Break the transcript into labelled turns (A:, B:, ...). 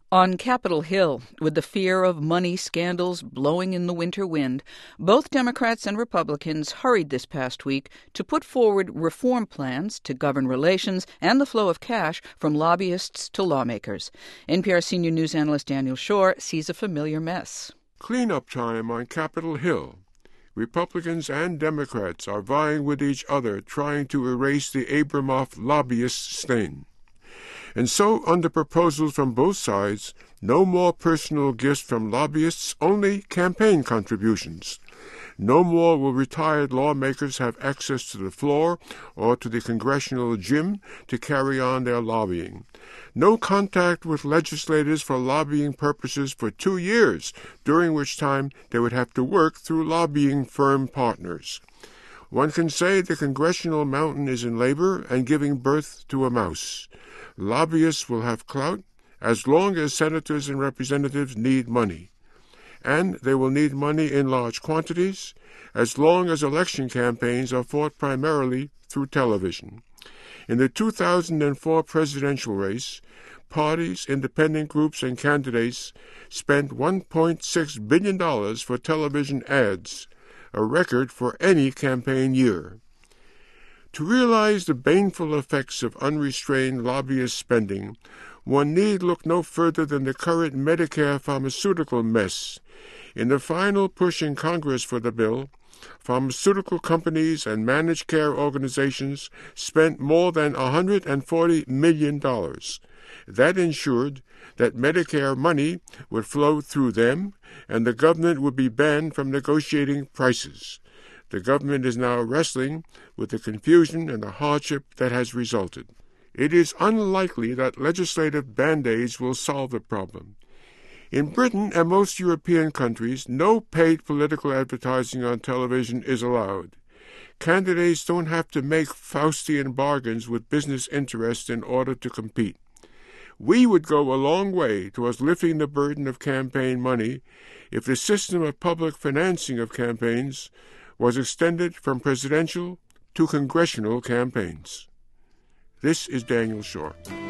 A: On Capitol Hill, with the fear of money scandals blowing in the winter wind, both Democrats and Republicans hurried this past week to put forward reform plans to govern relations and the flow of cash from lobbyists to lawmakers. NPR senior news analyst Daniel Schorr sees a familiar mess.
B: Cleanup time on Capitol Hill. Republicans and Democrats are vying with each other trying to erase the Abramoff lobbyist stain. And so, under proposals from both sides, no more personal gifts from lobbyists, only campaign contributions. No more will retired lawmakers have access to the floor or to the congressional gym to carry on their lobbying. No contact with legislators for lobbying purposes for 2 years, during which time they would have to work through lobbying firm partners. One can say the congressional mountain is in labor and giving birth to a mouse. Lobbyists will have clout as long as senators and representatives need money. And they will need money in large quantities as long as election campaigns are fought primarily through television. In the 2004 presidential race, parties, independent groups, and candidates spent $1.6 billion for television ads, a record for any campaign year. To realize the baneful effects of unrestrained lobbyist spending, one need look no further than the current Medicare pharmaceutical mess. In the final push in Congress for the bill, pharmaceutical companies and managed care organizations spent more than $140 million. That ensured that Medicare money would flow through them, and the government would be banned from negotiating prices. The government is now wrestling with the confusion and the hardship that has resulted. It is unlikely that legislative band-aids will solve the problem. In Britain and most European countries, no paid political advertising on television is allowed. Candidates don't have to make Faustian bargains with business interests in order to compete. We would go a long way towards lifting the burden of campaign money if the system of public financing of campaigns was extended from presidential to congressional campaigns. This is Daniel Schorr.